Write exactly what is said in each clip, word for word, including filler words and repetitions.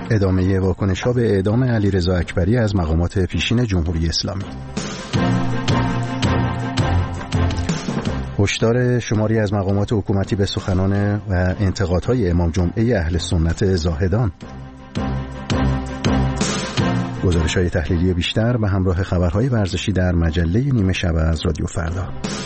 ادامه واکنش‌ها به اعدام علیرضا اکبری از مقامات پیشین جمهوری اسلامی. هشدار شماری از مقامات حکومتی به سخنان و انتقادهای امام جمعه اهل سنت زاهدان. گزارش‌های تحلیلی بیشتر به همراه خبرهای ورزشی در مجله نیمه شب از رادیو فردا.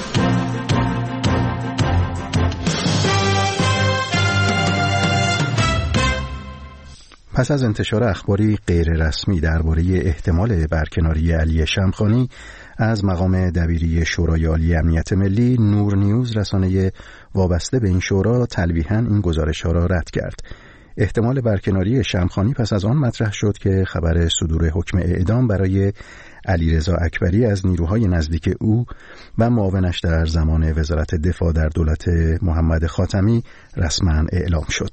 پس از انتشار اخباری غیر رسمی درباره احتمال برکناری علی شمخانی از مقام دبیری شورای عالی امنیت ملی، نور نیوز رسانه وابسته به این شورا تلویحاً این گزارش‌ها را رد کرد. احتمال برکناری شمخانی پس از آن مطرح شد که خبر صدور حکم اعدام برای علیرضا اکبری از نیروهای نزدیک او و معاونش در زمان وزارت دفاع در دولت محمد خاتمی رسما اعلام شد.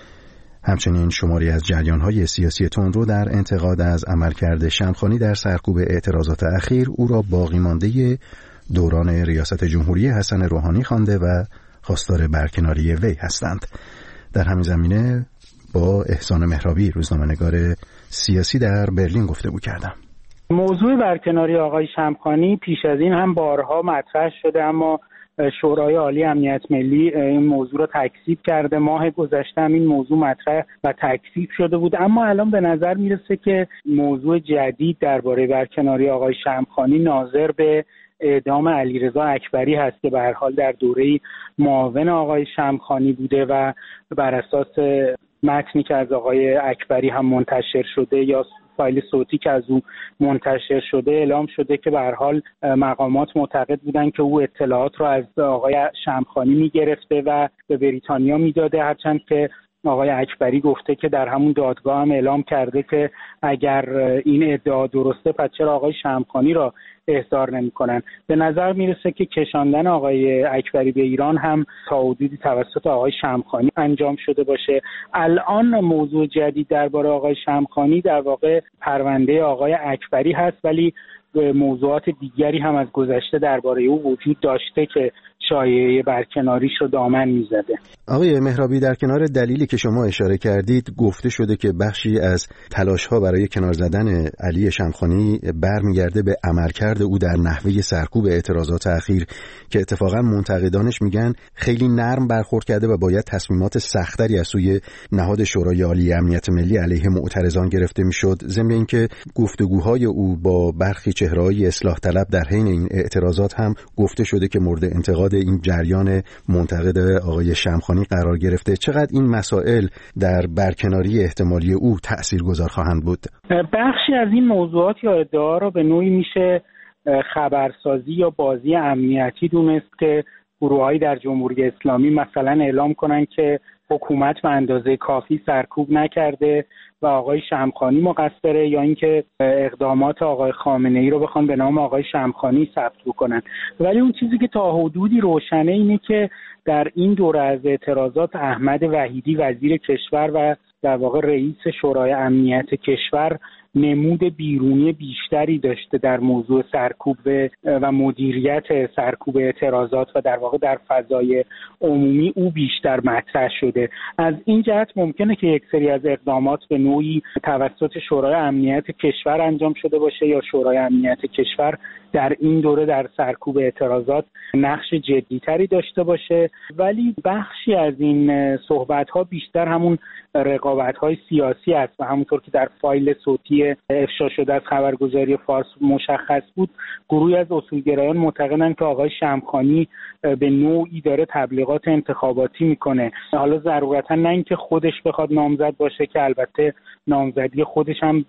همچنین شماری از جریان‌های سیاسی تندرو در انتقاد از عملکرد شمخانی در سرکوب اعتراضات اخیر او را باقی مانده دوران ریاست جمهوری حسن روحانی خوانده و خواستار برکناری وی هستند. در همین زمینه با احسان مهرابی، روزنامه‌نگار سیاسی در برلین گفتگو کردم. موضوع برکناری آقای شمخانی پیش از این هم بارها مطرح شده، اما شورای عالی امنیت ملی این موضوع را تکذیب کرده. ماه گذشته هم این موضوع مطرح و تکذیب شده بود، اما الان به نظر میرسه که موضوع جدید درباره برکناری آقای شمخانی ناظر به اعدام علیرضا اکبری هست که به هر حال در دوره معاون آقای شمخانی بوده و بر اساس متنی که از آقای اکبری هم منتشر شده یا فایل صوتی که از او منتشر شده اعلام شده که به هر حال مقامات معتقد بودن که او اطلاعات را از آقای شمخانی میگرفته و به بریتانیا میداده، هرچند که آقای اکبری گفته که در همون دادگاه هم اعلام کرده که اگر این ادعا درسته پس چرا آقای شمخانی را احضار نمی‌کنن. به نظر میرسه که کشاندن آقای اکبری به ایران هم تا حدودی توسط آقای شمخانی انجام شده باشه. الان موضوع جدید درباره آقای شمخانی در واقع پرونده آقای اکبری هست، ولی موضوعات دیگری هم از گذشته درباره او وجود داشته که شایعه برکناریش رو دامن میزده. آقای مهرابی، در کنار دلیلی که شما اشاره کردید گفته شده که بخشی از تلاش‌ها برای کنار زدن علی شمخانی برمیگرده به عملکرد او در نحوه سرکوب اعتراضات اخیر که اتفاقا منتقدانش میگن خیلی نرم برخورد کرده و باید تصمیمات سختری از سوی نهاد شورای عالی امنیت ملی علیه معترضان گرفته میشد. ضمن اینکه گفتگوهای او با برخی چهره‌های اصلاح طلب در حین این اعتراضات هم گفته شده که مورد انتقاد این جریان منتقد آقای شمخانی قرار گرفته. چقدر این مسائل در برکناری احتمالی او تأثیرگذار خواهند بود؟ بخشی از این موضوعات یا ادعا را به نوعی میشه خبرسازی یا بازی امنیتی دونست که گروه‌هایی در جمهوری اسلامی مثلا اعلام کنن که حکومت به اندازه کافی سرکوب نکرده و آقای شمخانی مقصره، یا اینکه اقدامات آقای خامنه‌ای رو بخوان به نام آقای شمخانی ثبت بکنن. ولی اون چیزی که تا حدودی روشنه اینه که در این دوره از اعتراضات احمد وحیدی وزیر کشور و در واقع رئیس شورای امنیت کشور نمود بیرونی بیشتری داشته در موضوع سرکوب و مدیریت سرکوب اعتراضات و در واقع در فضای عمومی او بیشتر مطرح شده. از این جهت ممکنه که یک سری از اقدامات به نوعی توسط شورای امنیت کشور انجام شده باشه یا شورای امنیت کشور در این دوره در سرکوب اعتراضات نقش جدیتری داشته باشه، ولی بخشی از این صحبت‌ها بیشتر همون رقابت‌های سیاسی است و همونطور که در فایل صوتی افشا شده از خبرگزاری فارس مشخص بود، گروهی از اصولگرایان معتقدند که آقای شمخانی به نوعی داره تبلیغات انتخاباتی میکنه. حالا ضرورتا نه اینکه خودش بخواد نامزد باشه که البته نامزدی خودش هم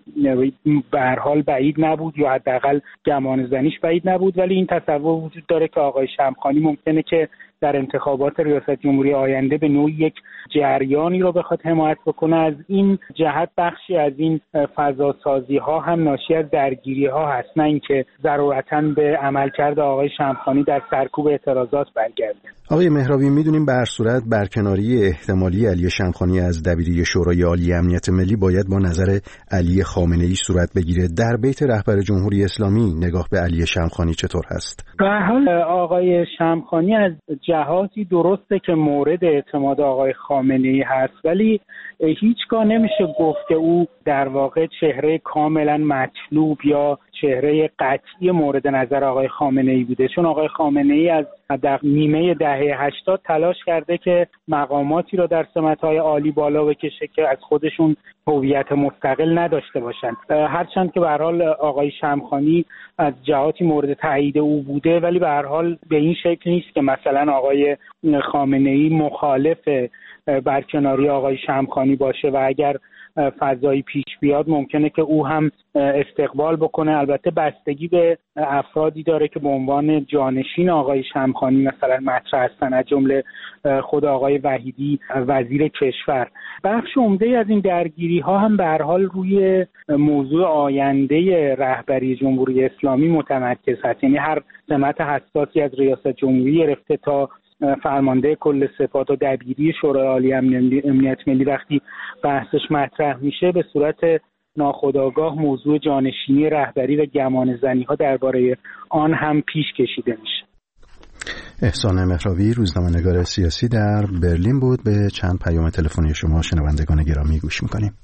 به هر حال بعید نبود یا حداقل گمان زنیش بعید نبود، ولی این تصور وجود داره که آقای شمخانی ممکنه که در انتخابات ریاست جمهوری آینده به نوعی یک جریانی رو بخواد حمایت بکنه. از این جهت بخشی از این فضاسازی ها هم ناشی از درگیری ها هست، نه اینکه ضرورتاً به عملکرد آقای شمخانی در سرکوب اعتراضات برگرده. آقای مهرابی، میدونیم به هر صورت برکناری احتمالی علی شمخانی از دبیری شورای عالی امنیت ملی باید با نظر علی خامنه‌ای صورت بگیره. در بیت رهبر جمهوری اسلامی نگاه به علی شمخانی چطور هست؟ به هر حال آقای شمخانی از جهاتی درسته که مورد اعتماد آقای خامنه‌ای هست، ولی هیچگاه نمیشه گفت که او در واقع چهره کاملا مطلوب یا چهره قطعی مورد نظر آقای خامنه‌ای بوده، چون آقای خامنه‌ای از در نیمه دهه هشتاد تلاش کرده که مقاماتی را در سمت‌های عالی بالا بکشه که از خودشون هویت مستقل نداشته باشند. هرچند که به هر حال آقای شمخانی از جهاتی مورد تایید او بوده، ولی به هر حال به این شکل نیست که مثلا آقای خامنه‌ای مخالف برکناری آقای شمخانی باشه و اگر فضایی پیش بیاد ممکنه که او هم استقبال بکنه. البته بستگی به افرادی داره که به عنوان جانشین آقای شمخانی مثلا مطرح هستن، از جمله خود آقای وحیدی وزیر کشور. بخش عمده از این درگیری ها هم به هر حال روی موضوع آینده رهبری جمهوری اسلامی متمرکز هست، یعنی هر سمت حساسی از ریاست جمهوری گرفته تا فرمانده کل سپاه و دبیری شورای عالی امنیت ملی وقتی بحثش مطرح میشه به صورت ناخودآگاه موضوع جانشینی رهبری و گمان زنی ها درباره آن هم پیش کشیده میشه. احسان مهرابی، روزنامه‌نگار سیاسی در برلین بود. به چند پیام تلفنی شما شنوندگان گرامی گوش میکنیم.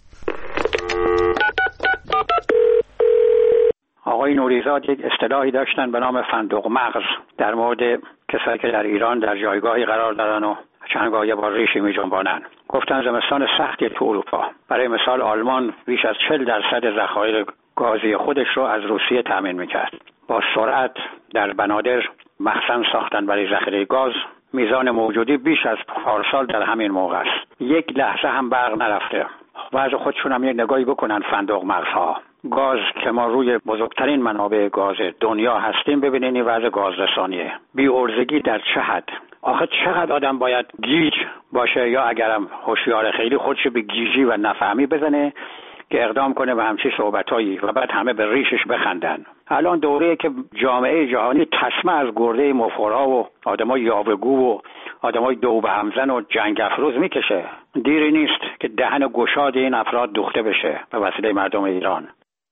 آقای نوریزاد یک اصطلاحی داشتن به نام فندق مغز در مورد کسایی که در ایران در جایگاهی قرار دارن و چندگاهی با ریشی می جنبانن. گفتن زمستان سختی تو اروپا. برای مثال آلمان بیش از چهل درصد ذخایر گازی خودش رو از روسیه تامین میکرد. با سرعت در بنادر مخزن ساختن برای ذخیره گاز. میزان موجودی بیش از پارسال در همین موقع است. یک لحظه هم برق نرفته. وضع خودشون هم یک نگاهی بکنن فندق مغزها. گاز که ما روی بزرگترین منابع گاز دنیا هستیم، ببینین این وضع گاز رسانیه. بی‌عرضگی در چه حد؟ آخه چقدر آدم باید گیج باشه یا اگرم هوشیار خیلی خودش به گیجی و نفهمی بزنه که اقدام کنه به همچین صحبتایی و بعد همه به ریشش بخندن. الان دوره‌ای که جامعه جهانی تسمه از گرده مفخورها و آدمای یاوه‌گو و آدمای دو به همزن و جنگ افروز میکشه. دیری نیست که دهن گشاد این افراد دوخته بشه به وسیله مردم ایران.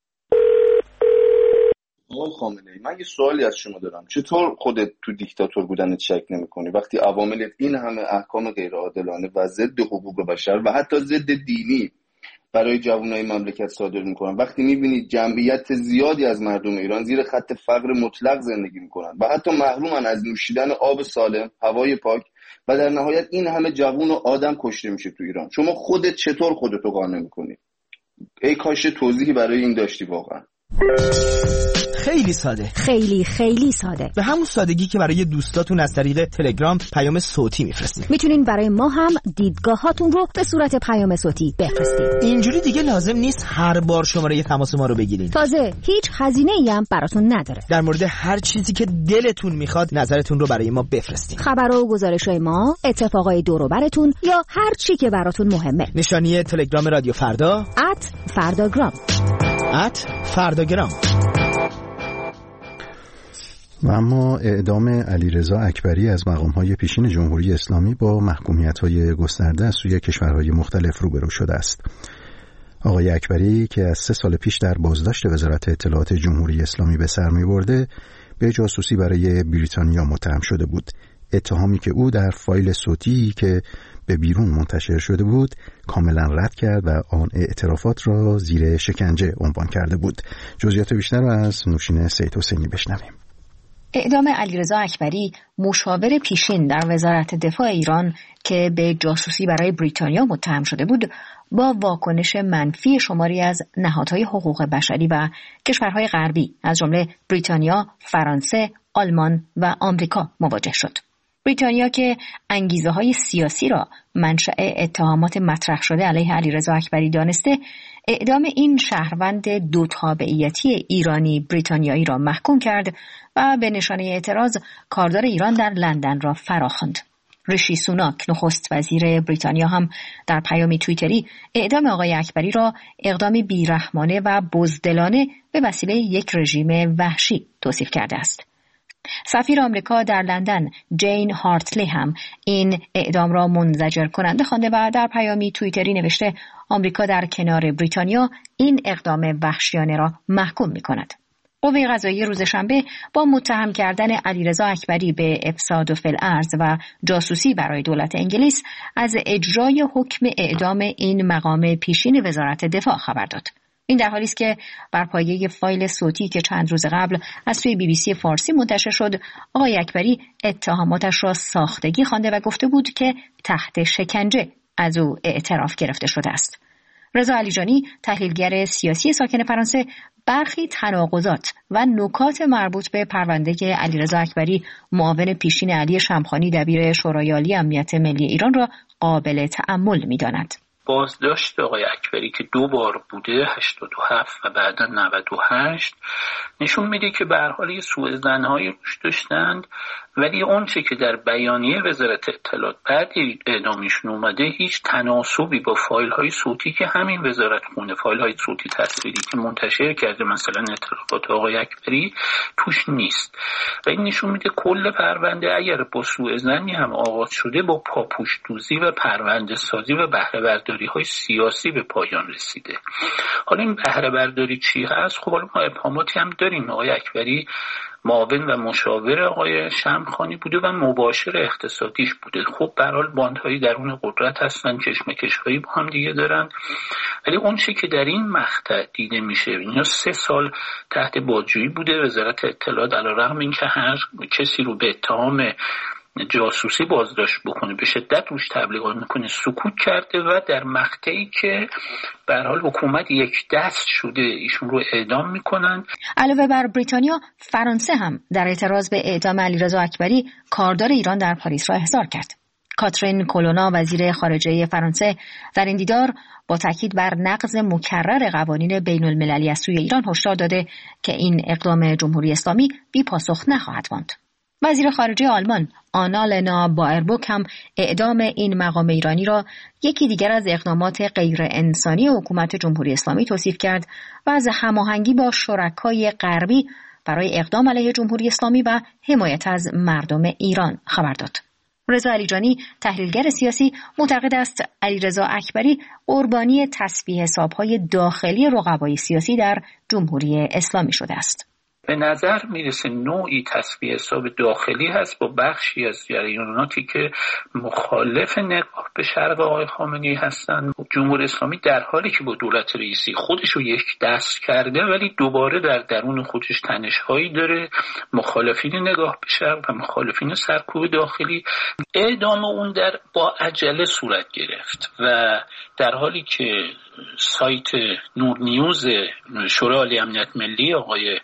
آقای خامنه‌ای، من یه سوالی از شما دارم. چطور خودت تو دیکتاتور بودنت شک نمی‌کنی وقتی عوامل این همه احکام غیرعادلانه و ضد حقوق بشر و حتی ضد دینی برای جوانای مملکت صادر می‌کنن، وقتی می‌بینید جمعیت زیادی از مردم ایران زیر خط فقر مطلق زندگی می‌کنن و حتی محرومن از نوشیدن آب سالم، هوای پاک و در نهایت این همه جوان و آدم کشته میشه تو ایران، شما خودت چطور خودتو قانع می‌کنی؟ ای کاش توضیحی برای این داشتی واقعا. خیلی ساده، خیلی خیلی ساده، به همون سادگی که برای دوستاتون از طریق تلگرام پیام صوتی میفرستید. میتونین برای ما هم دیدگاهاتون رو به صورت پیام صوتی بفرستید. اینجوری دیگه لازم نیست هر بار شماره تماس ما رو بگیرین. تازه هیچ هزینه‌ای هم براتون نداره. در مورد هر چیزی که دلتون میخواد نظرتون رو برای ما بفرستید. خبر و گزارش‌های ما، اتفاقای دور و براتون یا هر چی که براتون مهمه. نشانی تلگرام رادیو فردا ات فرداگرام ات فرداگرام. و اما اعدام علیرضا اکبری از مقام‌های پیشین جمهوری اسلامی با محکومیت‌های گسترده از سوی کشورهای مختلف روبرو شده است. آقای اکبری که از سه سال پیش در بازداشت وزارت اطلاعات جمهوری اسلامی به سر می‌برده، به جاسوسی برای بریتانیا متهم شده بود. اتهامی که او در فایل صوتی که به بیرون منتشر شده بود کاملا رد کرد و آن اعترافات را زیر شکنجه عنوان کرده بود. جزئیات بیشتر را از نوشین سید حسینی بشنویم. اعدام علیرضا اکبری، مشاور پیشین در وزارت دفاع ایران که به جاسوسی برای بریتانیا متهم شده بود، با واکنش منفی شماری از نهادهای حقوق بشری و کشورهای غربی از جمله بریتانیا، فرانسه، آلمان و آمریکا مواجه شد. بریتانیا که انگیزه‌های سیاسی را منشأ اتهامات مطرح شده علیه علیرضا اکبری دانسته، اعدام این شهروند دو تابعیتی ایرانی بریتانیایی را محکوم کرد و به نشانه اعتراض کاردار ایران در لندن را فراخواند. ریشی سوناک نخست وزیر بریتانیا هم در پیامی توییتری اعدام آقای اکبری را اقدامی بیرحمانه و بزدلانه به وسیله یک رژیم وحشی توصیف کرده است. سفیر آمریکا در لندن جین هارتلی هم این اعدام را منزجر کننده خوانده و در پیامی توییتری نوشته آمریکا در کنار بریتانیا این اقدام وحشیانه را محکوم می‌کند. قوه قضاییه روز شنبه با متهم کردن علیرضا اکبری به افساد فی الارض و جاسوسی برای دولت انگلیس از اجرای حکم اعدام این مقام پیشین وزارت دفاع خبر داد. این در حالی است که بر پایه فایل صوتی که چند روز قبل از سوی بی بی سی فارسی منتشر شد، آقای اکبری اتهاماتش را ساختگی خوانده و گفته بود که تحت شکنجه از او اعتراف گرفته شده است. رضا علیجانی، تحلیلگر سیاسی ساکن فرانسه، برخی تناقضات و نکات مربوط به پرونده علیرضا اکبری معاون پیشین علی شمخانی دبیر شورای عالی امنیت ملی ایران را قابل تأمل می‌داند. بازداشت آقای اکبری که دو بار بوده، هشتاد و هفت و بعدا نود و هشت، نشون میده که به هر حال یه سوءظن‌هایی روش داشتند، ولی اون چه که در بیانیه وزارت اطلاعات بعد اعدامشون اومده هیچ تناسبی با فایل‌های صوتی که همین وزارت خونه، فایل‌های صوتی تصویری که منتشر کرده مثلا اطلاعات آقای اکبری توش نیست. و این نشون میده کل پرونده اگر با سوءظنی هم آغاز شده با پاپوش‌دوزی و پرونده سازی و بهره برداری های سیاسی به پایان رسیده. حالا این بهره برداری چی هست؟ خب حالا ما ابهاماتی هم داریم. آقای اکبری معاون و مشاور آقای شمخانی بوده و مباشر اقتصادیش بوده. خب به هر حال باندهای درون قدرت هستن، کشمکش‌هایی با هم دیگه دارن، ولی اون چیزی که در این مقطع دیده میشه، اینا سه سال تحت بازجویی بوده. وزارت اطلاعات علیرغم اینکه هر کسی رو به اتهام جاسوسی بازداشت بکنه به شدت روش تبلیغات میکنه سکوت کرده و در مقطعی که به هر حال حکومت یک دست شده ایشون رو اعدام میکنن. علاوه بر بریتانیا، فرانسه هم در اعتراض به اعدام علیرضا اکبری کاردار ایران در پاریس را احضار کرد. کاترین کولونا وزیر خارجه فرانسه در این دیدار با تاکید بر نقض مکرر قوانین بین المللی از سوی ایران هشدار داده که این اقدام جمهوری اسلامی بی پاسخ نخواهد ماند. وزیر خارجه آلمان آنالنا بایربوک هم اعدام این مقام ایرانی را یکی دیگر از اقدامات غیر انسانی حکومت جمهوری اسلامی توصیف کرد و از هماهنگی با شرکای غربی برای اقدام علیه جمهوری اسلامی و حمایت از مردم ایران خبر داد. رضا علیجانی، تحلیلگر سیاسی، معتقد است علیرضا اکبری قربانی تسبیح حساب‌های داخلی رقبای سیاسی در جمهوری اسلامی شده است. به نظر میرسه نوعی تسبیح حساب داخلی هست با بخشی از جریاناتی که مخالف نگاه به شرق آقای خامنه‌ای هستند. جمهوری اسلامی در حالی که با دولت رئیسی خودش رو یک دست کرده ولی دوباره در درون خودش تنش‌هایی داره، مخالفین نگاه به شرق و مخالفین سرکوب داخلی. اعدام اون در با عجله صورت گرفت و در حالی که سایت نور نیوز شورای عالی امنیت ملی آقای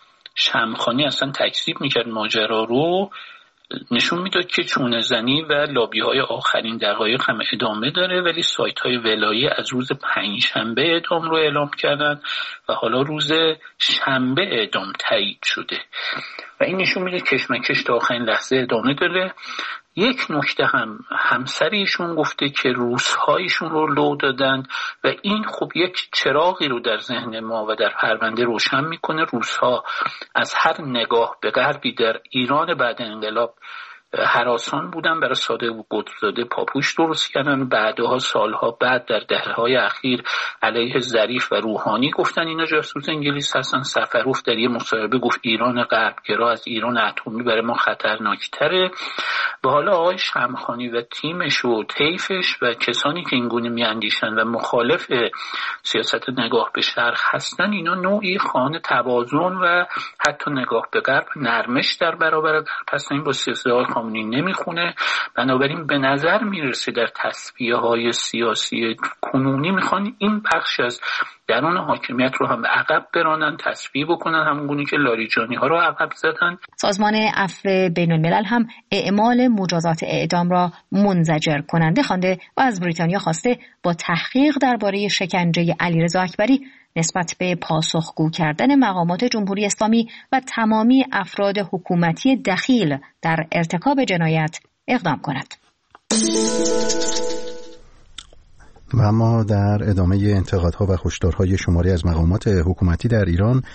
شمخانی اصلا تکذیب میکرد ماجرا رو، نشون میداد که چونه زنی و لابی های آخرین دقایق هم ادامه داره، ولی سایت های ولایی از روز پنجشنبه اعدام رو اعلام کردن و حالا روز شنبه اعدام تایید شده و این نشون میده کشمکش تا آخرین لحظه ادامه داره. یک نکته هم همسریشون گفته که روسهایشون رو لو دادن و این خب یک چراغی رو در ذهن ما و در پرونده روشن میکنه. روسها از هر نگاه به غربی در ایران بعد انقلاب هراسان بودن، برای صادق و قطب‌زاده پاپوش درست کردن، بعدها سالها بعد در دهه‌های اخیر علیه ظریف و روحانی گفتن اینا جاسوس انگلیس هستن. سفروف در یه مصاحبه گفت ایران غربگرا از ایران اتمی برای ما خطرناکتره و حالا آقای شمخانی و تیمش و طیفش و کسانی که اینگونه میاندیشن و مخالف سیاست نگاه به شرق هستن، اینا نوعی خانه توازن و حتی نگاه به غرب نرمش در برابر غرب هستن. با سیاست خامنه‌ای نمیخونه. بنابراین به نظر میرسه در تصفیه های سیاسی کنونی میخوان این بخش از درون حاکمیت رو هم عقب برانن، تصفیه بکنن، همونگونه که لاریجانی ها رو عقب زدن. سازمان عفو بین الملل هم اعمال مجازات اعدام را منزجر کننده خوانده و از بریتانیا خواسته با تحقیق درباره شکنجه علیرضا اکبری نسبت به پاسخگو کردن مقامات جمهوری اسلامی و تمامی افراد حکومتی دخیل در ارتکاب جنایت اقدام کند. و ما در ادامه انتقادها و هشدارهای شماری از مقامات حکومتی در ایران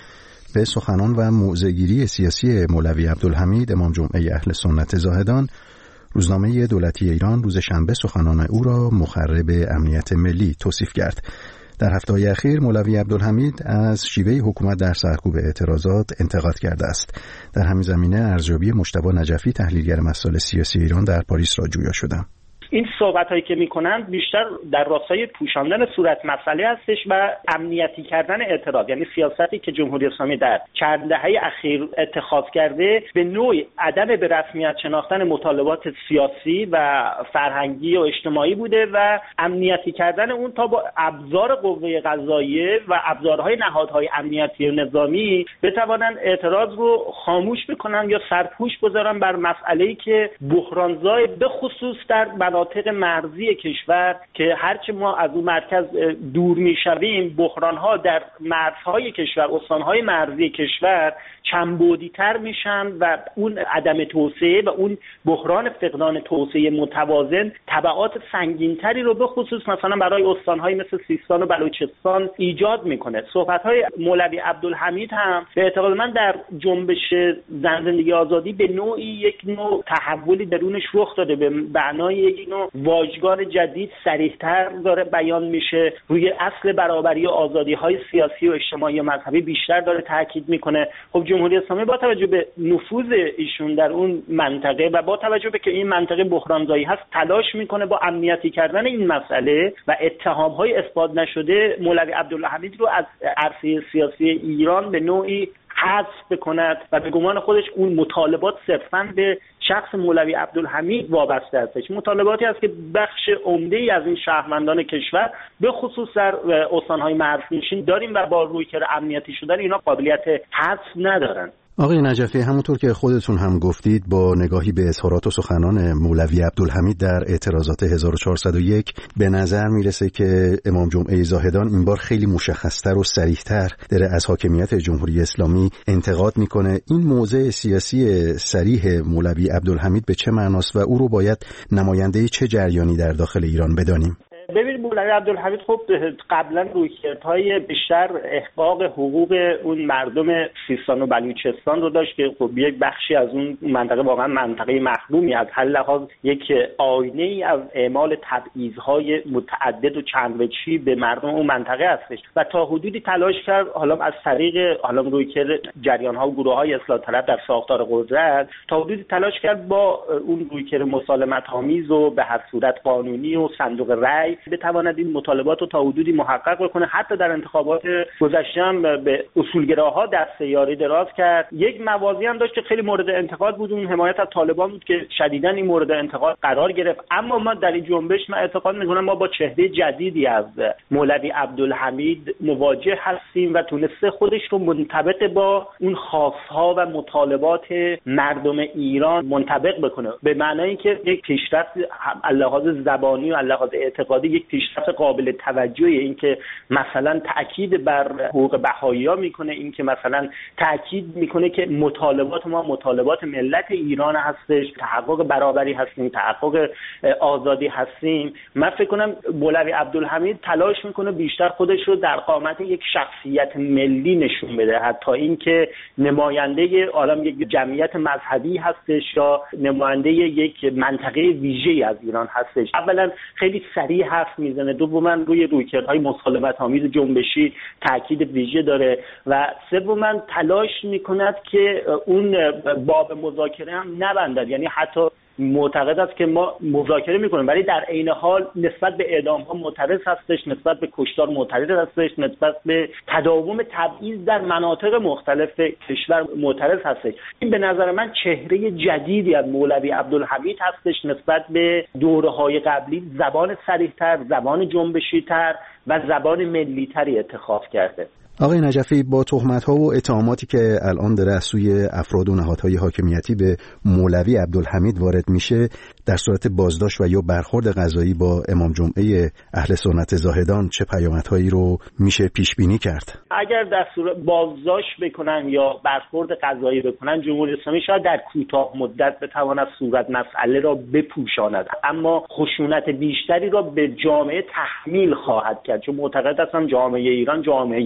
به سخنان و موضع‌گیری سیاسی مولوی عبدالحمید امام جمعه اهل سنت زاهدان، روزنامه دولتی ایران روز شنبه سخنان او را مخرب امنیت ملی توصیف کرد. در هفته‌های اخیر مولوی عبدالحمید از شیوه حکومت در سرکوب اعتراضات انتقاد کرده است. در همین زمینه ارزیابی مجتبی نجفی تحلیلگر مسائل سیاسی ایران در پاریس را جویا شدم. این صحبت‌هایی که می‌کنند بیشتر در راستای پوشاندن صورت مسئله هستش و امنیتی کردن اعتراض، یعنی سیاستی که جمهوری اسلامی در چند دهه اخیر اتخاذ کرده به نوعی عدم به رسمیت شناختن مطالبات سیاسی و فرهنگی و اجتماعی بوده و امنیتی کردن اون تا با ابزار قوه قضاییه و ابزارهای نهادهای امنیتی و نظامی بتوانند اعتراض رو خاموش بکنن یا سرپوش بذارن بر مسئله‌ای که بحرانزای به خصوص در مناطق مرزی کشور که هرچه ما از اون مرکز دور میشویم بحران‌ها در مرزهای کشور، استان‌های مرزی کشور چندبعدی‌تر میشن و اون عدم توسعه و اون بحران فقدان توسعه متوازن تبعات سنگین‌تری رو به خصوص مثلا برای استان‌های مثل سیستان و بلوچستان ایجاد میکنه. صحبت‌های مولوی عبدالحمید هم به اعتقاد من در جنبش زن زندگی آزادی به نوعی یک نوع تحولی درونش رخ داده، به معنای یک نوع واژگان جدید صریح‌تر داره بیان میشه، روی اصل برابری و آزادی‌های سیاسی و اجتماعی و مذهبی بیشتر داره تاکید میکنه. خب جمهوری اسلامی با توجه به نفوذ ایشون در اون منطقه و با توجه به که این منطقه بحرانزایی هست تلاش میکنه با امنیتی کردن این مسئله و اتهام‌های اثبات نشده مولوی عبدالحمید رو از عرصه سیاسی ایران به نوعی حذف بکند و به گمان خودش اون مطالبات صرفاً به شخص مولوی عبدالحمید وابسته استش. مطالباتی است که بخش عمده‌ای از این شهروندان کشور به خصوص در استان‌های مرزنشین داریم و با رویکرد امنیتی شدن اینا قابلیت حذف ندارن. آقای نجفی، همونطور که خودتون هم گفتید با نگاهی به اظهارات و سخنان مولوی عبدالحمید در اعتراضات هزار و چهارصد و یک به نظر میرسه که امام جمعه زاهدان این بار خیلی مشخصتر و صریح‌تر داره از حاکمیت جمهوری اسلامی انتقاد میکنه. این موضع سیاسی صریح مولوی عبدالحمید به چه معناست و او رو باید نماینده چه جریانی در داخل ایران بدانیم؟ ببینید مولوی عبدالحمید خب قبلا رویکردهای بیشتر احقاق حقوق اون مردم سیستان و بلوچستان رو داشت که خب یک بخشی از اون منطقه واقعا منطقه محرومی از هر لحاظ یک آینه ای از اعمال تبعیض‌های متعدد و چند وجهی به مردم اون منطقه هستش و تا حدودی تلاش کرد حالا از طریق حالا رویکرد جریان‌ها و گروه‌های اصلاح طلب در ساختار قدرت تا حدودی تلاش کرد با اون رویکرد مسالمت‌آمیز و به هر صورت قانونی و صندوق رأی بتواند این مطالبات رو تا حدودی محقق بکنه. حتی در انتخابات گذشته هم به اصولگراها دست یاری دراز کرد. یک موازی هم داشت که خیلی مورد انتقاد بود، اون حمایت از طالبان بود که شدیداً این مورد انتقاد قرار گرفت. اما ما در این جنبش من اعتقاد می‌کنم ما با چهره جدیدی از مولوی عبدالحمید مواجه هستیم و تونسته خودش رو منطبق با اون خواست‌ها و مطالبات مردم ایران منطبق بکنه، به معنای که یک پیشرفت لحاظ زبانی و لحاظ اعتقادی یک پیشرفت قابل توجهی، این که مثلا تأکید بر حقوق بهائی‌ها میکنه، این که مثلا تأکید میکنه که مطالبات ما مطالبات ملت ایران هستش، تحقق برابری هستیم، تحقق آزادی هستیم. من فکر کنم مولوی عبدالحمید تلاش میکنه بیشتر خودش رو در قامت یک شخصیت ملی نشون بده، حتی این که نماینده عالم یک جمعیت مذهبی هستش یا نماینده یک منطقه ویژه‌ای از ایران هستش. اولا خیلی صریح حرف میزنه، دوما روی رویکردهای مسالمت‌آمیز جنبشی تاکید ویژه داره و سوما تلاش میکند که اون باب مذاکره هم نبندد، یعنی حتی معتقد است که ما مذاکره میکنیم ولی در عین حال نسبت به اعدام ها معترض هستش، نسبت به کشتار معترض هستش، نسبت به تداوم تبعیض در مناطق مختلف کشور معترض هستش. این به نظر من چهره جدیدی از مولوی عبدالحمید هستش نسبت به دوره‌های قبلی. زبان صریح‌تر، زبان جنبشی‌تر و زبان ملی‌تری انتخاب کرده. آقای نجفی، با تهمت‌ها و اتهاماتی که الان داره از سوی افراد و نهادهای حاکمیتی به مولوی عبدالحمید وارد میشه، در صورت بازداشت و یا برخورد قضایی با امام جمعه اهل سنت زاهدان چه پیامدهایی رو میشه پیش بینی کرد؟ اگر در صورت بازداشت بکنن یا برخورد قضایی بکنن، جمهوری اسلامی شاید در کوتاه مدت بتواند صورت مسئله را بپوشاند، اما خشونت بیشتری را به جامعه تحمیل خواهد کرد، چون معتقد هستم جامعه ایران جامعه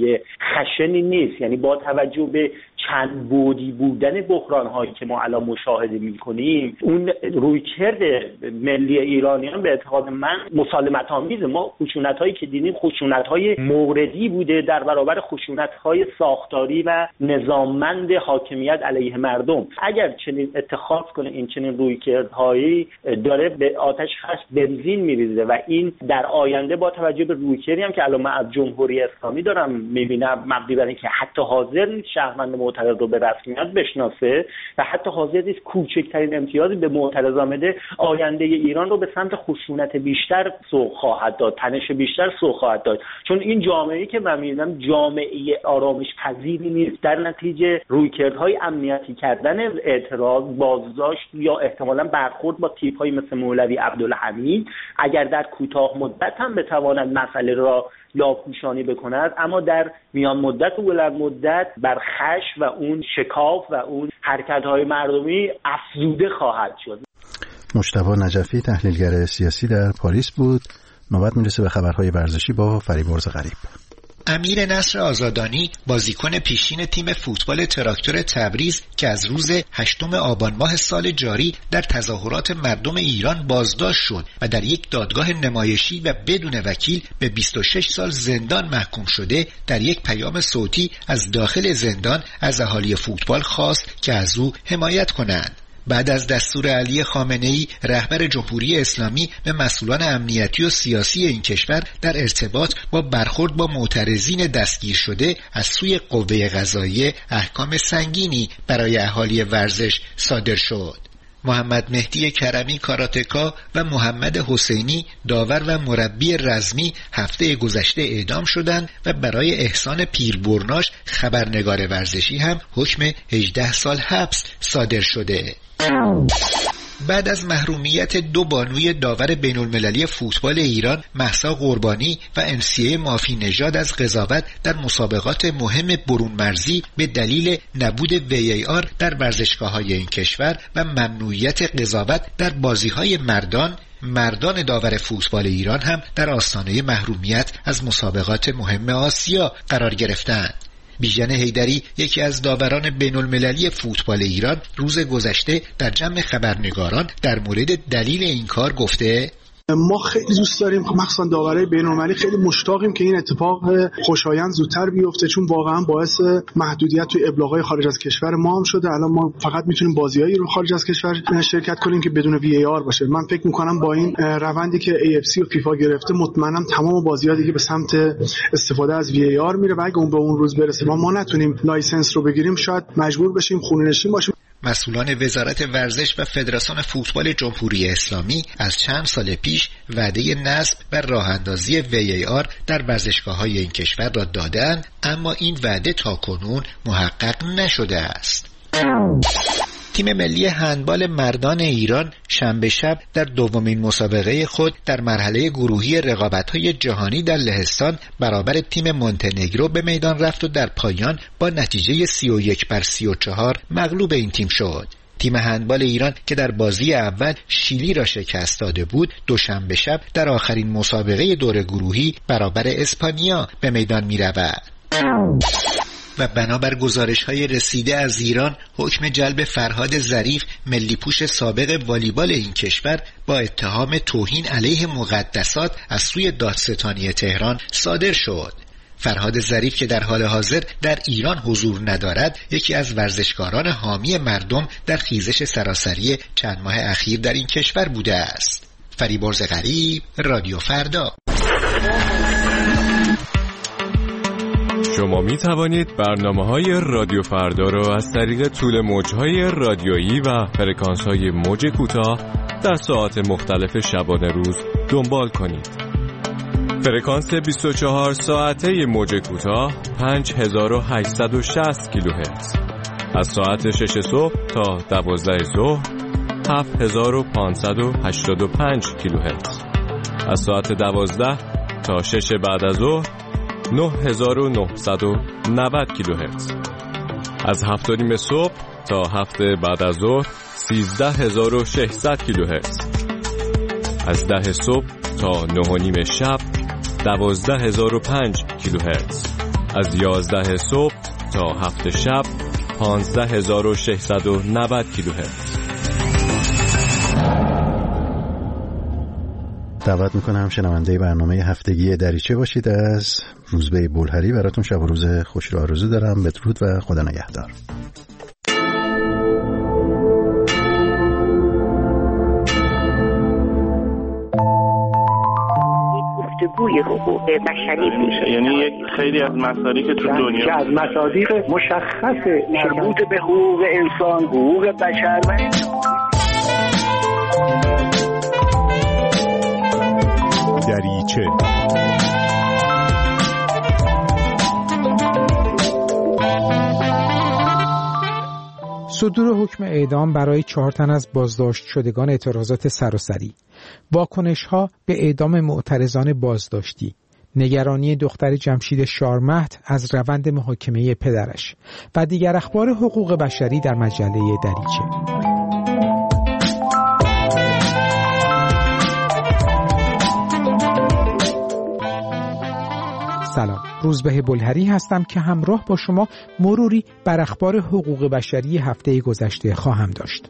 خشنی نیست. یعنی با توجه به چند بعدی بودن بحران هایی که ما الان مشاهده می‌کنیم، اون رویکرد ملی ایرانیان به اعتقاد من مسالمت آمیزه. ما خشونت هایی که دیدیم خشونت های موردی بوده در برابر خشونت های ساختاری و نظاممند حاکمیت علیه مردم. اگر چنین اتخاذ کنه این چنین رویکردهایی، داره به آتش خشم بنزین میریزه و این در آینده با توجه به رویکردی هم که الان من از جمهوری اسلامی دارم میبینم مبنی بر اینکه حتی حاضر نیست شهروند معترض رو به رسمیت بشناسه و حتی حاضر نیست کوچکترین امتیازی به معترضا بده، آینده ایران رو به سمت خشونت بیشتر سوق خواهد داد، تنش بیشتر سوق خواهد داد. چون این جامعه‌ای که من می‌بینم جامعه آرامش پذیری نیست. در نتیجه رویکردهای امنیتی کردن اعتراض، بازداشت یا احتمالاً برخورد با تیپ‌هایی مثل مولوی عبدالحمید اگر در کوتاه مدت هم بتواند مسئله را لاپوشانی بکند، اما در میان مدت و بلند مدت بر خشم و اون شکاف و اون حرکت‌های مردمی افزوده خواهد شد. مجتبی نجفی تحلیلگر سیاسی در پاریس بود. نوبت میرسه به خبرهای ورزشی با فریبرز غریب. امیر نصر آزادانی بازیکن پیشین تیم فوتبال تراکتور تبریز که از روز هشتم آبان ماه سال جاری در تظاهرات مردم ایران بازداشت شد و در یک دادگاه نمایشی و بدون وکیل به بیست و شش سال زندان محکوم شده، در یک پیام صوتی از داخل زندان از اهالی فوتبال خواست که از او حمایت کنند. بعد از دستور علی خامنه‌ای رهبر جمهوری اسلامی به مسئولان امنیتی و سیاسی این کشور در ارتباط با برخورد با معترضین دستگیر شده از سوی قوه قضاییه احکام سنگینی برای اهالی ورزش صادر شد. محمد مهدی کرمی کاراتکا و محمد حسینی داور و مربی رزمی هفته گذشته اعدام شدند و برای احسان پیربرناش خبرنگار ورزشی هم حکم هجده سال حبس صادر شده. بعد از محرومیت دو بانوی داور بین المللی فوتبال ایران مهسا قربانی و انسیه مافی نژاد از قضاوت در مسابقات مهم برون مرزی به دلیل نبود وی ای آر در ورزشگاه‌های این کشور و ممنوعیت قضاوت در بازی‌های مردان، مردان داور فوتبال ایران هم در آستانه محرومیت از مسابقات مهم آسیا قرار گرفتند. بیژن حیدری یکی از داوران بین المللی فوتبال ایران روز گذشته در جمع خبرنگاران در مورد دلیل این کار گفته: ما خیلی دوست داریم، مخصوصا داورای بین‌المللی خیلی مشتاقیم که این اتفاق خوشایند زودتر بیفته، چون واقعا باعث محدودیت توی ابلاغ‌های خارج از کشور ما هم شده. الان ما فقط میتونیم بازیایی رو خارج از کشور شرکت کنیم که بدون وی ای آر باشه. من فکر می‌کنم با این روندی که ای اف سی و فیفا گرفته، مطمئنم تمام بازی‌ها دیگه به سمت استفاده از وی ای آر میره و اگه اون به اون روز برسه ما, ما نتونیم لایسنس رو بگیریم، شاید مجبور بشیم خونه‌نشین باشیم. مسئولان وزارت ورزش و فدراسیون فوتبال جمهوری اسلامی از چند سال پیش وعده نصب و راهاندازی وی ای آر در ورزشگاه‌های این کشور را دادند، اما این وعده تاکنون محقق نشده است. تیم ملی هندبال مردان ایران شنبه شب در دومین مسابقه خود در مرحله گروهی رقابت‌های جهانی در لهستان برابر تیم مونتنگرو به میدان رفت و در پایان با نتیجه سی و یک بر سی و چهار مغلوب این تیم شد. تیم هندبال ایران که در بازی اول شیلی را شکست داده بود، دوشنبه شب در آخرین مسابقه دور گروهی برابر اسپانیا به میدان می‌رود. و بنابر گزارش‌های رسیده از ایران، حکم جلب فرهاد ظریف ملی پوش سابق والیبال این کشور با اتهام توهین علیه مقدسات از سوی دادستانی تهران صادر شد. فرهاد ظریف که در حال حاضر در ایران حضور ندارد، یکی از ورزشکاران حامی مردم در خیزش سراسری چند ماه اخیر در این کشور بوده است. فریبرز غریب، رادیو فردا. شما می توانید برنامه‌های رادیو فردا را از طریق طول موج‌های رادیویی و فرکانس‌های موج کوتاه در ساعات مختلف شبانه روز دنبال کنید. فرکانس بیست و چهار ساعته موج کوتاه پنج هزار و هشتصد و شصت کیلوهرتز، از ساعت شش صبح تا دوازده ظهر هفت هزار و پانصد و هشتاد و پنج کیلوهرتز، از ساعت دوازده تا شش بعد از ظهر نه هزار و نهصد و نود کیلوهرتز، از هفت و نیم صبح تا هفت بعد از ظهر سیزده هزار و ششصد کیلوهرتز، از ده صبح تا نه و نیم شب دوازده هزار و پنج کیلوهرتز، از یازده صبح تا هفت شب پانزده هزار و ششصد و نود کیلوهرتز. دعوت میکنم شنونده برنامه هفتگی دریچه باشید. از روزبه بلهری براتون شب و روز خوشی رو آرزو دارم. بدرود و خدا نگهدار. گفتگوی حقوق بشری میشه، یعنی یک خیلی از مسائلی که تو دنیا که از مصادیق مشخص مربوط به حقوق انسان، حقوق بشر و دریچه. صدور حکم اعدام برای چهار تن از بازداشت شدگان اعتراضات سراسری، واکنش‌ها به اعدام معترضان بازداشتی، نگرانی دختر جمشید شارمهد از روند محاکمه پدرش و دیگر اخبار حقوق بشری در مجله دریچه. سلام، روزبه بلهری هستم که همراه با شما مروری بر اخبار حقوق بشری هفته گذشته خواهم داشت.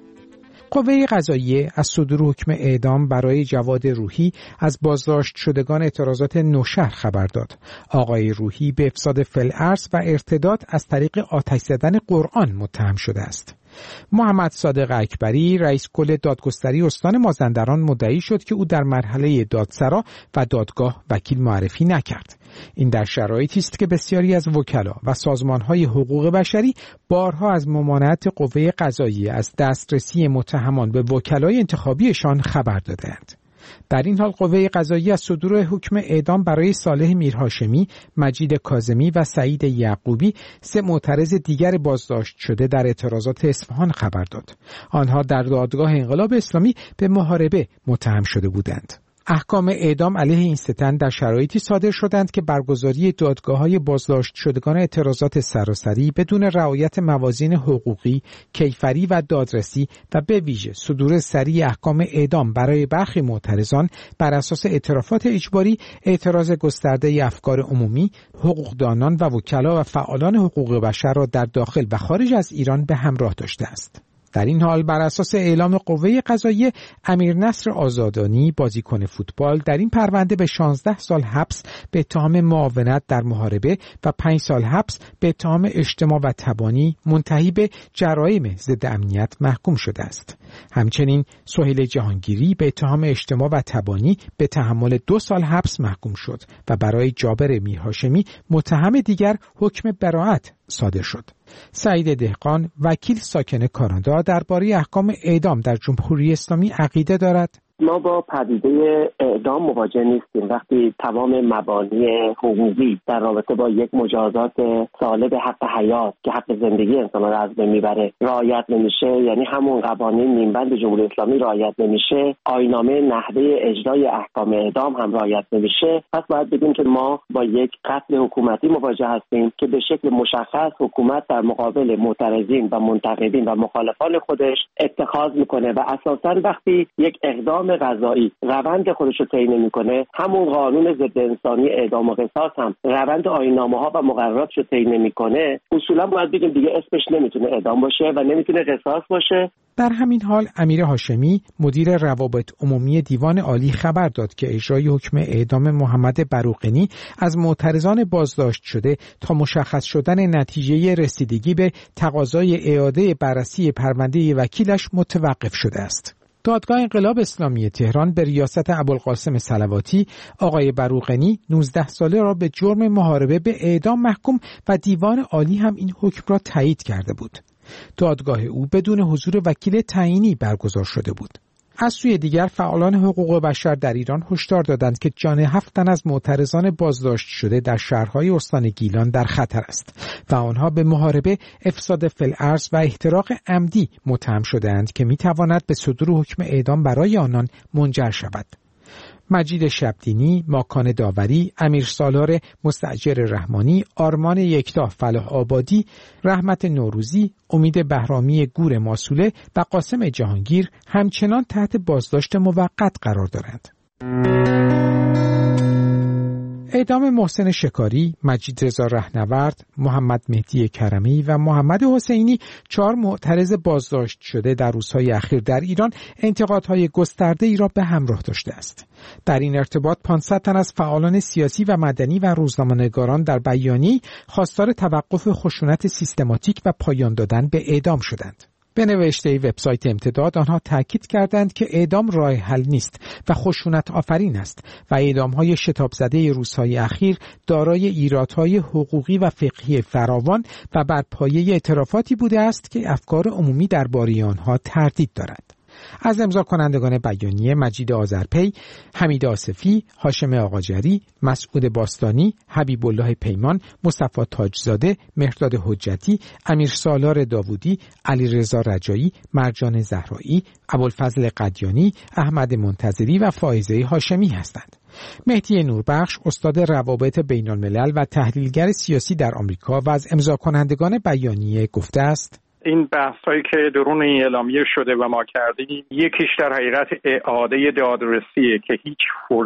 قوه قضاییه از صدور حکم اعدام برای جواد روحی از بازداشت شدگان اعتراضات نوشهر خبر داد. آقای روحی به افساد فی‌الارض و ارتداد از طریق آتش زدن قرآن متهم شده است. محمد صادق اکبری رئیس کل دادگستری استان مازندران مدعی شد که او در مرحله دادسرا و دادگاه وکیل معرفی نکرد. این در شرایطی است که بسیاری از وکلا و سازمان‌های حقوق بشری بارها از ممانعت قوه قضاییه از دسترسی متهمان به وکلای انتخابیشان خبر دادند. در این حال قوه قضاییه از صدور حکم اعدام برای صالح میرهاشمی، مجید کاظمی و سعید یعقوبی، سه معترض دیگر بازداشت شده در اعتراضات اصفهان خبر داد. آنها در دادگاه انقلاب اسلامی به محاربه متهم شده بودند. احکام اعدام علیه این سه تن در شرایطی صادر شدند که برگزاری دادگاه‌های بازداشت شدگان اعتراضات سراسری بدون رعایت موازین حقوقی، کیفری و دادرسی و به ویژه صدور سریع احکام اعدام برای برخی معترضان بر اساس اعترافات اجباری، اعتراض گسترده افکار عمومی، حقوقدانان و وکلا و فعالان حقوق بشر را در داخل و خارج از ایران به همراه داشته است. در این حال بر اساس اعلام قوه قضاییه، امیر نصر آزادانی بازیکن فوتبال در این پرونده به شانزده سال حبس به اتهام معاونت در محاربه و پنج سال حبس به اتهام اجتماع و تبانی منتهی به جرایم ضد امنیت محکوم شده است. همچنین سهیل جهانگیری به اتهام اجتماع و تبانی به تحمل دو سال حبس محکوم شد و برای جابر میرهاشمی متهم دیگر حکم براءت صادر شد. سعید دهقان وکیل ساکن کانادا درباره احکام اعدام در جمهوری اسلامی عقیده دارد. ما با پدیده اعدام مواجه نیستیم. وقتی تمام مبانی حقوقی در رابطه با یک مجازات سالب حق حیات که حق زندگی انسان را از بین میبره رعایت نمیشه، یعنی همون قوانین نیمبند جمهوری اسلامی رعایت نمیشه، آیین‌نامه نحوه اجرای احکام اعدام هم رعایت نمیشه، پس باید بگیم که ما با یک قتل حکومتی مواجه هستیم که به شکل مشخص حکومت در مقابل معترضین و منتقدین و مخالفان خودش اتخاذ میکنه و اساساً وقتی یک اقدام قضایی روند خودش رو طی نمی‌کنه، همون قانون ضد انسانی اعدام و قصاص هم روند آیین‌نامه‌ها و مقرراتش رو طی نمی‌کنه، اصولا باید بگیم دیگه اسمش نمیتونه اعدام باشه و نمیتونه قصاص باشه. در همین حال امیر هاشمی مدیر روابط عمومی دیوان عالی خبر داد که اجرای حکم اعدام محمد بروقینی از معترضان بازداشت شده تا مشخص شدن نتیجه رسیدگی به تقاضای اعاده بررسی پرونده وکیلش متوقف شده است. دادگاه انقلاب اسلامی تهران به ریاست ابوالقاسم صلواتی آقای بروقینی نوزده ساله را به جرم محاربه به اعدام محکوم و دیوان عالی هم این حکم را تایید کرده بود. دادگاه او بدون حضور وکیل تعیینی برگزار شده بود. از سوی دیگر فعالان حقوق بشر در ایران هشدار دادند که جان هفت تن از معترضان بازداشت شده در شهرهای استان گیلان در خطر است و آنها به محاربه، افساد فی‌الارض و احتراق عمدی متهم شده‌اند که می‌تواند به صدور حکم اعدام برای آنان منجر شود. مجید شبدینی، ماکان داوری، امیر سالار مستاجر رحمانی، آرمان یکتا فلاح آبادی، رحمت نوروزی، امید بهرامی گور ماسوله و قاسم جهانگیر همچنان تحت بازداشت موقت قرار دارند. اعدام محسن شکاری، مجید رضا رهنورد، محمد مهدی کرمی و محمد حسینی، چهار معترض بازداشت شده در روزهای اخیر در ایران، انتقادهای گسترده‌ای را به همراه داشته است. در این ارتباط پانصد تن از فعالان سیاسی و مدنی و روزنامه‌نگاران در بیانیه‌ای خواستار توقف خشونت سیستماتیک و پایان دادن به اعدام شدند. به نوشته وبسایت امتداد آنها تاکید کردند که اعدام راه حل نیست و خشونت آفرین است و اعدام‌های شتاب زده روزهای اخیر دارای ایرادهای حقوقی و فقهی فراوان و بر پایه اعترافاتی بوده است که افکار عمومی درباره آنها تردید دارد. از امضا کنندگان بیانیه مجید آذرپی، حمید آصفی، هاشم آقاجری، مسعود باستانی، حبیب الله پیمان، مصطفی تاجزاده، مهرداد حجتی، امیر سالار داوودی، علیرضا رجایی، مرجان زهرایی، ابوالفضل قدیانی، احمد منتظری و فائزه هاشمی هستند. مهدی نوربخش، استاد روابط بین الملل و تحلیلگر سیاسی در آمریکا و از امضا کنندگان بیانیه گفته است: این بحثایی که درون این اعلامیه شده و ما کردیم، یکیش در حقیقت اعاده دادرسیه که هیچ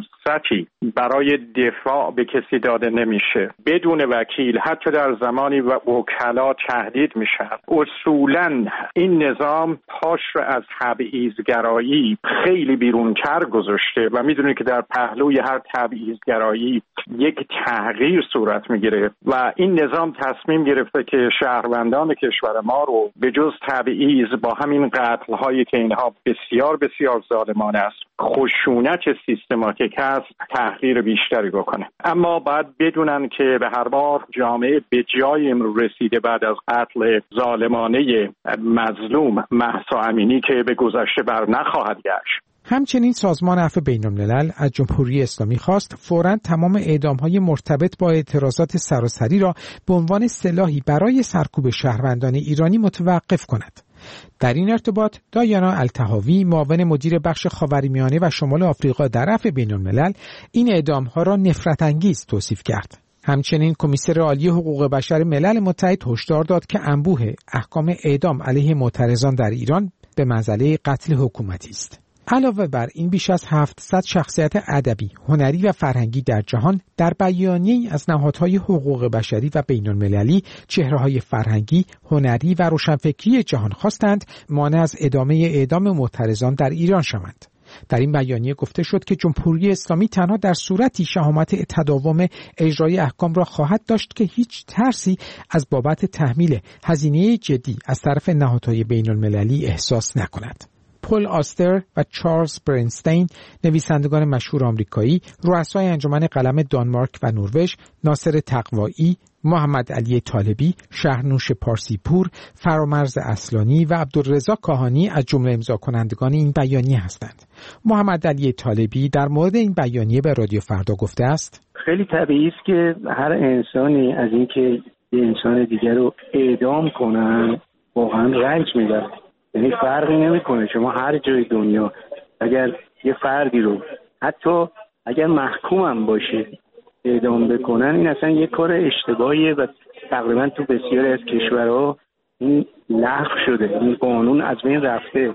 فرصتی برای دفاع به کسی داده نمیشه. بدون وکیل حتی در زمانی و وکلا تهدید میشن. اصولاً این نظام پاش رو از تبعیض‌گرایی خیلی بیرونتر گذاشته و میدونید که در پهلوی هر تبعیض‌گرایی یک تغییر صورت میگیره و این نظام تصمیم گرفته که شهروندان کشور ما رو به جز تبعیض با همین قتل‌هایی که اینها بسیار بسیار ظالمانه است، خشونت سیستماتیک است، تحقیر بیشتری بکنه. اما باید بدونن که به هر بار جامعه به جای امروز رسیده بعد از قتل ظالمانه مظلوم مهسا امینی که به گذشته بر نخواهد گشت. همچنین سازمان عفو بین‌الملل از جمهوری اسلامی خواست فوراً تمام اعدام‌های مرتبط با اعتراضات سراسری را به عنوان سلاحی برای سرکوب شهروندان ایرانی متوقف کند. در این ارتباط دایانا الطحاوی، معاون مدیر بخش خاورمیانه و شمال آفریقا در عفو بین‌الملل، این اعدام‌ها را نفرت‌انگیز توصیف کرد. همچنین کمیسر عالی حقوق بشر ملل متحد هشدار داد که انبوه احکام اعدام علیه معترضان در ایران به منزله قتل حکومتی است. علاوه بر این بیش از هفتصد شخصیت ادبی، هنری و فرهنگی در جهان در بیانیه‌ای از نهادهای حقوق بشری و بین‌المللی چهره‌های فرهنگی، هنری و روشنفکری جهان خواستند مانع از ادامه اعدام معترضان در ایران شوند. در این بیانیه گفته شد که جمهوری اسلامی تنها در صورتی شهامت تداوم اجرای احکام را خواهد داشت که هیچ ترسی از بابت تحمیل هزینه جدی از طرف نهادهای بین‌المللی احساس نکند. پل آستر و چارلز برنستین، نویسندگان مشهور آمریکایی، رؤسای انجمن قلم دانمارک و نروژ، ناصر تقوایی، محمد علی طالبی، شهرنوش پارسیپور، فرامرز اصلانی و عبدالرضا کاهانی از جمله امضا کنندگان این بیانیه هستند. محمد علی طالبی در مورد این بیانیه به رادیو فردا گفته است: خیلی طبیعی است که هر انسانی از اینکه یه انسان دیگر رو اعدام کنن واقعا رنج میبره. یعنی فرقی نمیکنه شما هر جای دنیا اگر یه فردی رو حتی اگر محکوم هم باشه اعدام بکنن، این اصلا یه کار اشتباهیه و تقریبا تو بسیاری از کشورها این لغو شده، این قانون از بین رفته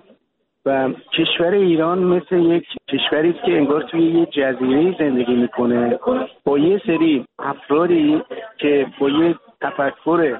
و کشور ایران مثل یک کشوری است که انگار توی یه جزیره زندگی میکنه با یه سری افرادی که با یه تفکر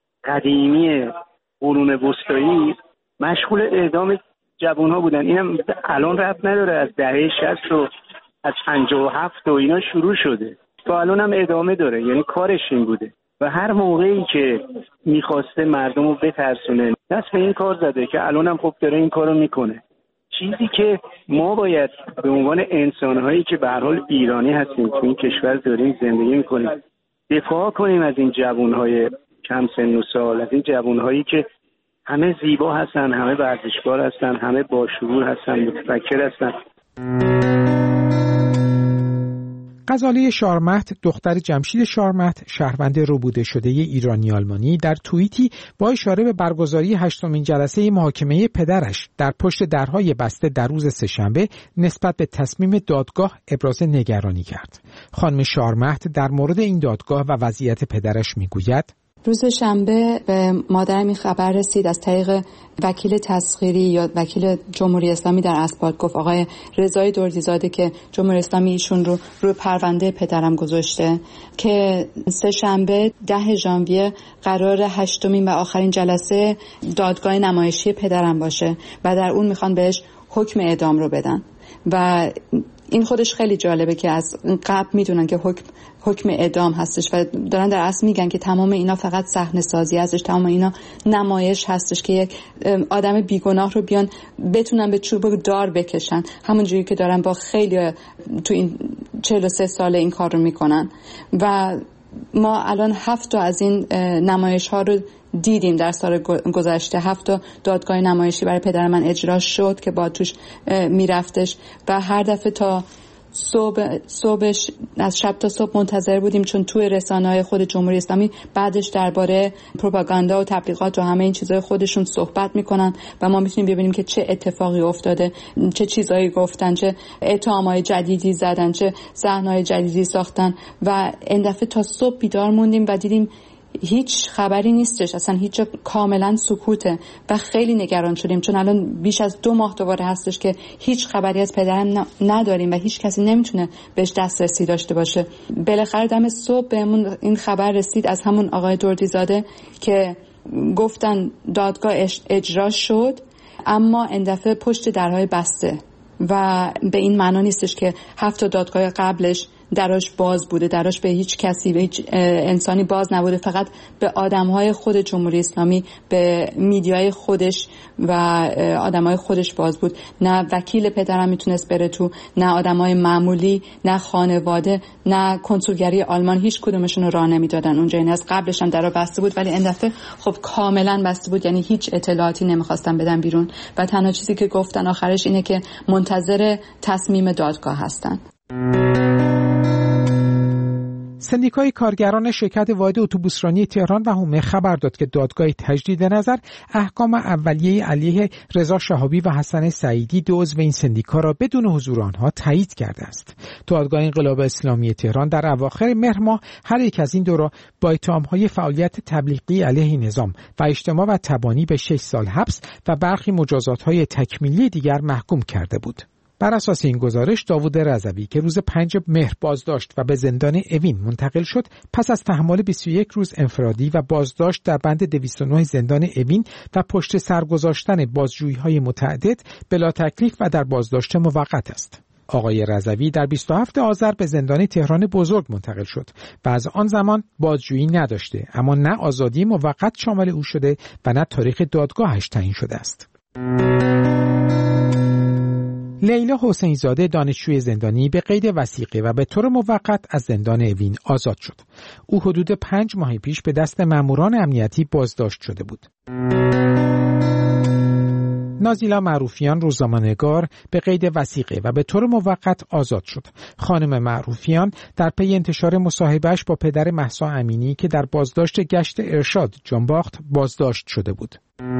قدیمی قرون وسطایی مشغول اعدام جوان‌ها بودن. اینم الان ربط نداره، از دهه شصت و از پنجاه و هفت و اینا شروع شده تا الان هم ادامه داره، یعنی کارش این بوده و هر موقعی که میخواسته مردم رو بترسونه دست به این کار زده که الان هم خب داره این کارو میکنه. چیزی که ما باید به عنوان انسان‌هایی که به هر حال ایرانی هستیم تو این کشور داریم زندگی میکنیم دفاع کنیم از این جوان‌های کم سن و سال، از این جوان‌هایی که همه زیبا هستن، همه ورزشکار هستن، همه باشعور هستن، متفکر هستن. غزاله شارمهد، دختر جمشید شارمهد، شهروند ربوده شده ایرانی آلمانی، در توییتی با اشاره به برگزاری هشتمین جلسه محاکمه پدرش در پشت درهای بسته در روز سه‌شنبه نسبت به تصمیم دادگاه ابراز نگرانی کرد. خانم شارمهد در مورد این دادگاه و وضعیت پدرش میگوید: روز شنبه به مادرم این خبر رسید از طریق وکیل تسخیری یا وکیل جمهوری اسلامی در اسباد، گفت آقای رضای دردیزاده که جمهوری اسلامی ایشون رو روی پرونده پدرم گذاشته که سه شنبه ده ژانویه قرار هشتمین و آخرین جلسه دادگاه نمایشی پدرم باشه و در اون میخوان بهش حکم اعدام رو بدن و این خودش خیلی جالبه که از قبل میدونن که حکم حکم اعدام هستش و دارن در اصل میگن که تمام اینا فقط صحنه سازی هستش، تمام اینا نمایش هستش که یک آدم بیگناه رو بیان بتونن به چوب دار بکشن، همونجوری که دارن با خیلی تو این چهل و سه ساله این کار رو میکنن. و ما الان هفت تا از این نمایش ها رو دیدیم در سال گذشته. هفت تا دادگاه نمایشی برای پدر من اجرا شد که با توش میرفتش و هر دفعه تا صبح صبحش از شب تا صبح منتظر بودیم، چون توی رسانه‌های خود جمهوری اسلامی بعدش درباره پروپاگاندا و تبلیغات و همه این چیزهای خودشون صحبت میکنن و ما میتونیم ببینیم که چه اتفاقی افتاده، چه چیزایی گفتن، چه اتهامات جدیدی زدن، چه صحنه‌های جدیدی ساختن و این دفعه تا صبح بیدار موندیم و دیدیم هیچ خبری نیستش، اصلا هیچ جا کاملا سکوته و خیلی نگران شدیم، چون الان بیش از دو ماه دوباره هستش که هیچ خبری از پدرم نداریم و هیچ کسی نمیتونه بهش دسترسی داشته باشه. بالاخره دم صبح بهمون این خبر رسید از همون آقای دردیزاده که گفتن دادگاه اجرا شد اما این دفعه پشت درهای بسته و به این معنا نیستش که هفت تا دادگاه قبلش دراش باز بوده، دراش به هیچ کسی، به هیچ انسانی باز نبوده، فقط به آدمهای خود جمهوری اسلامی، به میدیای خودش و آدمهای خودش باز بود. نه وکیل پدرم میتونست بره تو، نه آدمهای معمولی، نه خانواده، نه کنسولگری آلمان، هیچ کدومشون رو راه نمیدادن اونجا. این از قبلش هم درا بسته بود ولی این دفعه خب کاملا بسته بود، یعنی هیچ اطلاعاتی نمیخواستن بدن بیرون و تنها چیزی که گفتن آخرش اینه که منتظر تصمیم دادگاه هستن. سندیکای کارگران شرکت واحد اتوبوسرانی تهران و حومه خبر داد که دادگاه تجدید نظر احکام اولیه علیه رضا شهابی و حسن سعیدی دو عضو این سندیکا را بدون حضور آنها تایید کرده است. دادگاه انقلاب اسلامی تهران در اواخر مهر ماه هر یک از این دو را با اتهام‌های فعالیت تبلیغی علیه نظام و اجتماع و تبانی به شش سال حبس و برخی مجازات‌های تکمیلی دیگر محکوم کرده بود. بر اساس این گزارش داوود رضوی که روز پنج مهر بازداشت و به زندان اوین منتقل شد، پس از تحمل بیست و یک روز انفرادی و بازداشت در بند دویست و نه زندان اوین و پشت سر گذاشتن بازجویی‌های متعدد بلا تکلیف و در بازداشت موقت است. آقای رضوی در بیست و هفتم آذر به زندان تهران بزرگ منتقل شد و از آن زمان بازجویی نداشته، اما نه آزادی موقت شامل او شده و نه تاریخ دادگاهش تعیین شده است. لیلا حسین زاده دانشجوی زندانی به قید وثیقه و به طور موقت از زندان اوین آزاد شد. او حدود پنج ماه پیش به دست ماموران امنیتی بازداشت شده بود. نازیلا معروفیان روزنامه‌نگار به قید وثیقه و به طور موقت آزاد شد. خانم معروفیان در پی انتشار مصاحبهش با پدر مهسا امینی که در بازداشت گشت ارشاد جنباخت بازداشت شده بود.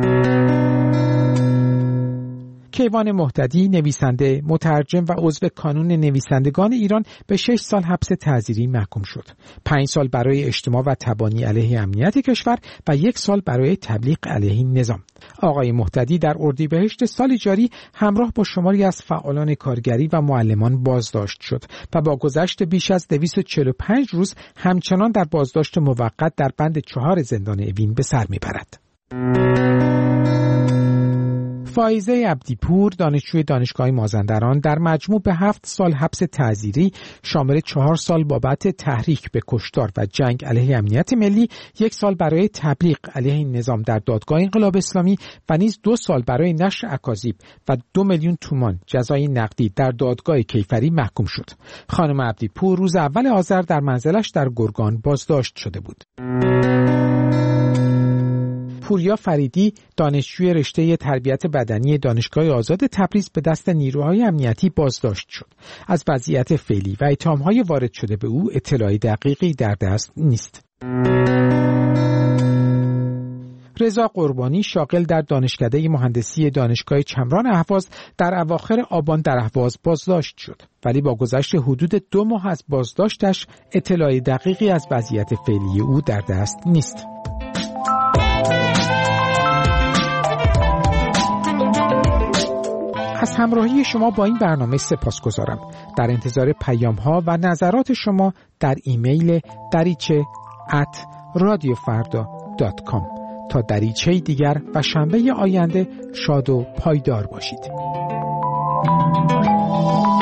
کیوان مهتدی نویسنده، مترجم و عضو کانون نویسندگان ایران به شش سال حبس تعزیری محکوم شد. پنج سال برای اجتماع و تبانی علیه امنیت کشور و یک سال برای تبلیغ علیه نظام. آقای مهتدی در اردیبهشت سال جاری همراه با شماری از فعالان کارگری و معلمان بازداشت شد و با گذشت بیش از دویست و چهل و پنج روز همچنان در بازداشت موقت در بند چهار زندان اوین به سر میبرد. فائزه عبدیپور دانشجوی دانشگاه مازندران در مجموع به هفت سال حبس تعزیری شامل چهار سال بابت تحریک به کشتار و جنگ علیه امنیت ملی، یک سال برای تبلیغ علیه نظام در دادگاه انقلاب اسلامی و نیز دو سال برای نشر اکاذیب و دو میلیون تومان جزای نقدی در دادگاه کیفری محکوم شد. خانم عبدیپور روز اول آذر در منزلش در گرگان بازداشت شده بود. پوریا فریدی دانشجوی رشته تربیت بدنی دانشگاه آزاد تبریز به دست نیروهای امنیتی بازداشت شد. از وضعیت فعلی و اتهام‌های وارد شده به او اطلاع دقیقی در دست نیست. رضا قربانی شاغل در دانشکده مهندسی دانشگاه چمران اهواز در اواخر آبان در اهواز بازداشت شد، ولی با گذشت حدود دو ماه از بازداشتش اطلاع دقیقی از وضعیت فعلی او در دست نیست. از همراهی شما با این برنامه سپاسگزارم. در انتظار پیام ها و نظرات شما در ایمیل دریچه ات رادیو فردا دات کام. تا دریچه دیگر و شنبه آینده شاد و پایدار باشید.